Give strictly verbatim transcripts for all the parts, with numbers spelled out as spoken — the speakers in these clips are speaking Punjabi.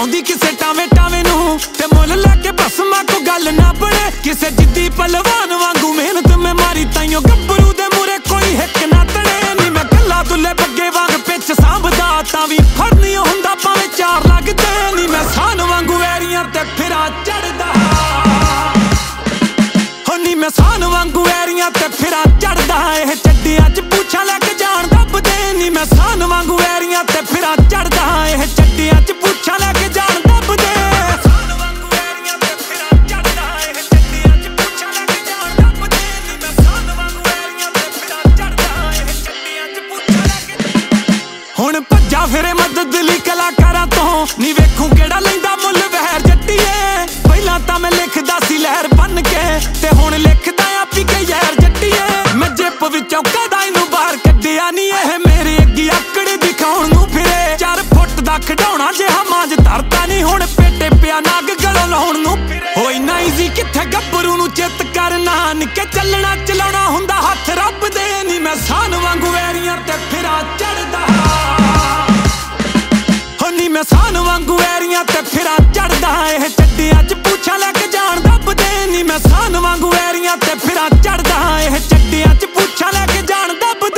ਆਉਂਦੀ ਕਿਸੇ ਟਾਵੇਂ ਟਾਵੇਂ ਨੂੰ ਤੇ ਮੁੱਲ ਲੈ ਕੇ ਭਸਮਾ ਕੋ ਗੱਲ ਨਾ ਬਣੇ ਕਿਸੇ ਜਿੱਦੀ ਪਹਿਲਵਾਨ ਵਾਂਗੂ ਮਿਹਨਤ ਮੈਂ ਮਾਰੀ ਤਾਈਓ ਗੱਭਰੂ ਦੇ ਮੂਰੇ ਕੋਈ ਹਿੱਕ ਨਾ ਤੜੇ ਨੀ ਮੈਂ ਕੱਲਾ ਦੁੱਲੇ ਬੱਗੇ ਵਾਂਗ ਪਿੱਛ ਸਾਂਭਦਾ ਤਾਂ ਵੀ ਫੜਨੀ ਹੁੰਦਾ ਭਾਵੇਂ ਚਾਰ ਲੱਗਦੇ ਨੀ ਮੈਂ ਸਾਨ ਵਾਂਗੂ ਵੈਰੀਆਂ ਤੇ ਫਿਰਾਂ ਚੜਦਾ ਹੋ ਨੀ ਮੈਂ ਸਾਨ ਵਾਂਗੂ ਵੈਰੀਆਂ ਤੇ ਫਿਰਾਂ ਚੜਦਾ ਇਹ ਚੱਡੀਆਂ ਚ ਪੁੱਛਾਂ ਲੈ ਕੇ ਜਾਣ ਦੱਬਦੇ ਨੀ ਮੈਂ ਸਾਨ ਵਾਂਗੂ ਵੈਰੀਆਂ ਤੇ ਫਿਰਾਂ ਚੜਦਾ ਇਹ ਚੱਡੀਆਂ ਚ ਪੁੱਛਾਂ ਲੈ ਕੇ ਜਾਣ ਦੱਬਦੇ ਹੁਣ ਭੱਜਾ ਫਿਰੇ ਮਦਦ ਲਈ ਕਲਾਕਾਰਾਂ ਤੋਂ ਨੀ ਵੇਖੂ ਕਿਹੜਾ ਲੈਂਦਾ ਮੁੱਲ ਵਹਿਰ ਜੱਟੀਏ ਪਹਿਲਾਂ ਤਾਂ ਮੈਂ ਲਿਖਦਾ ਸੀ ਲਹਿਰ ਬਣ ਕੇ ਤੇ ਹੁਣ ਲਿਖਦਾ ਆ ਪੀ ਕੇ ਯਾਰ ਜੱਟੀਏ ਮੈਂ ਜੇਬ ਵਿੱਚੋਂ ਕਦਾ ਇਹਨੂੰ ਬਾਹਰ ਕੱਢਿਆ ਨੀ ਇਹ ਮੇਰੇ ਅੱਗੇ ਆਕੜ ਦਿਖਾਉਣ ਨੂੰ ਫਿਰੇ ਚਾਰ ਫੁੱਟ ਦਾ ਖਿਡੌਣਾ ਜਿਹਾ ਮਾਂਜ ਧਰਤਾ ਨੀ ਹੁਣ ਪੇਟੇ ਪਿਆ ਨਾਗ ਗਲੋਂ ਲਾਉਣ ਨੂੰ ਹੋਈ ਨਾ ਈਜ਼ੀ ਕਿੱਥੇ ਗੱਭਰੂ ਨੂੰ ਚਿੱਤ ਕਰਨਾ ਨਿੱਕੇ ਚੱਲਣਾ ਚਲਾਉਣਾ ਹੁੰਦਾ ਹੱਥ ਰੱਬ ਦੇ ਨੀ ਮੈਂ ਸਾਨ ਵਾਂਗੂ ਵੈਰੀਆਂ ਤੇ ਫਿਰਾਂ ਚੜਦਾ ਮੈਂ ਸਾਨ ਵਾਂਗੂ ਵੈਰੀਆਂ ਤੇ ਫਿਰਾਂ ਚੜਦਾ ਇਹ ਚੱਡੀਆਂ ਚ ਪੁੱਛਾਂ ਲੈ ਕੇ ਜਾਣ ਦੱਬਦੇ ਨੀ ਮੈਂ ਸਾਨ ਵਾਂਗੂ ਵੈਰੀਆਂ ਤੇ ਫਿਰਾਂ ਚੜਦਾ ਇਹ ਚੱਡੀਆਂ ਚ ਪੁੱਛਾਂ ਲੈ ਕੇ ਜਾਣ ਦੱਬਦੇ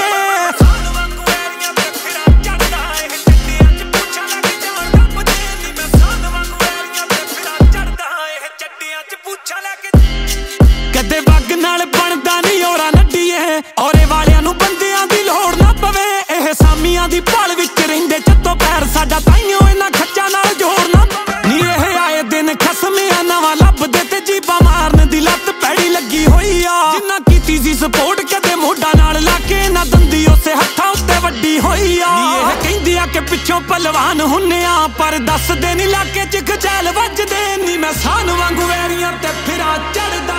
ਕਦੇ ਵਗ ਨਾਲ ਬਣਦਾ ਨੀ ਔਰਾ ਨੱਡੀਏ ਔਰੇ ਵਾਲਿਆਂ ਨੂੰ ਬੰਦਿਆਂ ਦੀ ਲੋੜ ਨਾ ਪਵੇ ਇਹ ਸਾਮੀਆਂ ਦੀ ਭਾਲ ਵਿੱਚ ਰਹਿੰਦੇ ਚੱਤੋ ਪੈਰ ਸਾਡਾ ਤਾਈਓ ਇਹਨਾਂ ਖੱਚਾਂ ਨਾਲ ਜੋੜਨਾ ਨੀ ਇਹ ਆਏ ਦਿਨ ਖਸਮਿਆਂ ਨਵਾਂ ਲੱਭਦੇ ਤੇ ਜੀਬਾਂ ਮਾਰਨ ਦੀ ਲੱਤ ਪੈੜੀ ਲੱਗੀ ਹੋਈ ਆ ਜਿੰਨਾ ਕੀਤੀ ਸੀ ਸਪੋਰਟ ਕਦੇ ਮੋਢਾ ਨਾਲ ਲਾ ਕੇ ਨਾ ਦੰਦੀ ਉਸੇ ਹੱਥਾਂ ਉੱਤੇ ਵੱਡੀ ਹੋਈ ਆ ਨੀ ਇਹ ਕਹਿੰਦੀ ਆ ਕਿ ਪਿੱਛੋਂ ਪਹਿਲਵਾਨ ਹੁੰਨੇ ਆ ਪਰ ਦੱਸਦੇ ਨੀ ਲਾਕੇ ਚ ਖਚੈਲ ਵੱਜਦੇ ਨੀ ਮੈਂ ਸਾਨ ਵਾਂਗੂ ਵੈਰੀਆਂ ਤੇ ਫਿਰਾਂ ਚੜਦਾ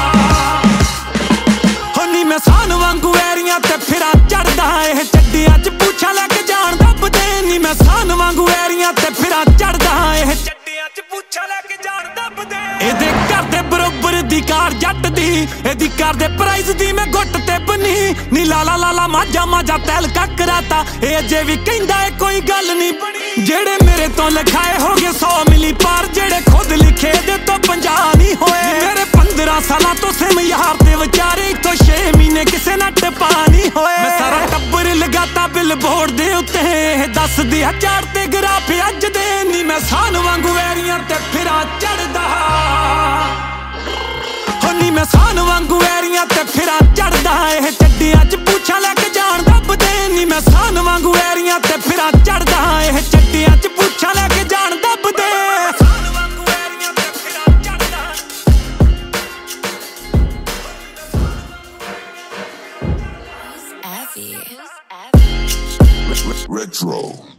ਹੋ ਨੀ ਮੈਂ ਸਾਨ ਵਾਂਗੂ ਵੈਰੀਆਂ ਤੇ ਫਿਰਾਂ ਚੜਦਾ ਇਹ ਚੱਡੀਆਂ ਚ ਪੁੱਛਾਂ ਲੈ ਕੇ ਜਾਣ ਦੱਬਦੇ ਨੀ ਮੈਂ ਸਾਨ ਵਾਂਗੂ ਵੈਰੀਆਂ ਤੇ ਫਿਰਾਂ ਚੜਦਾ ਇਹ ਚੱਡੀਆਂ ਚ ਪੁੱਛਾਂ ਲੈ ਕੇ ਜਾਣ ਦੱਬਦੇ ਇਹਦੇ ਘਰ ਦੇ ਬਰੋਬਰ ਦੀ ਕਾਰ ਜੱਟ ਦੀ ਇਹਦੀ ਕਾਰ ਦੇ ਪ੍ਰਾਈਜ਼ ਦੀ ਮੈਂ ਗੁੱਟ ਤੇ ਬਣੀ ਨੀ ਲਾਲਾ ਲਾਲਾ ਮਾਝਾ ਮਾਝਾ ਤੈਲ ਕਰਾਤਾ ਇਹ ਅਜੇ ਵੀ ਕਹਿੰਦਾ ਏ ਕੋਈ ਗੱਲ ਨਹੀਂ ਬਣੀ ਜਿਹੜੇ ਮੇਰੇ ਤੋਂ ਲਿਖਾਏ ਹੋ ਗਏ ਸੌ ਮਿਲੀ ਪਾਰ ਜਿਹੜੇ ਖੁਦ ਲਿਖੇ ਦੇ ਤੋਂ ਪੰਜਾਹ ਨਹੀਂ ਹੋਏ ਮੇਰੇ ਪੰਦਰਾਂ ਸਾਲਾਂ ਤੋਂ ਸਿਮ ਯਾਰ ਦੇ ਵਿਚਾਰੇ ਇੱਥੋਂ ਛੇ ਮਹੀਨੇ ਕਿਸੇ ਨਾਲ ਟਪਾ ਨਹੀਂ ਹੋਏ ਮੈਂ ਸਾਰਾ ਟੱਬਰ ਲਗਾਤਾ ਬਿਲ ਬੋਰਡ ਦੇ ਉੱਤੇ ਇਹ ਦੱਸਦੀ ਹਜ਼ਾਰ ਤੇ ਗਰਾਫ ਅੱਜ ਦੇ ਨੀ ਮੈਂ ਸਾਨ ਵਾਂਗੂ ਵੈਰੀਆਂ ਤੇ ਫਿਰਾਂ ਚੜਦਾ ਹੋ ਨੀ ਮੈਂ ਸਾਨ ਵਾਂਗੂ ਵੈਰੀਆਂ ਤੇ ਫਿਰਾਂ ਚੜਦਾ ਇਹ ਚੱਡੀਆਂ ਚ ਪੁੱਛਾਂ ਲੈ ਕੇ ਜਾਣ ਦੱਬਦੇ ਨੀ ਮੈਂ ਸਾਨ ਵਾਂਗੂ ਵੈਰੀਆਂ ਤੇ ਫਿਰਾਂ ਚੜਦਾ ਇਹ ਚੱਡੀਆਂ ਚ ਪੁੱਛਾਂ ਲੈ ਕੇ ਜਾਣ ਦੱਬਦੇ Retro.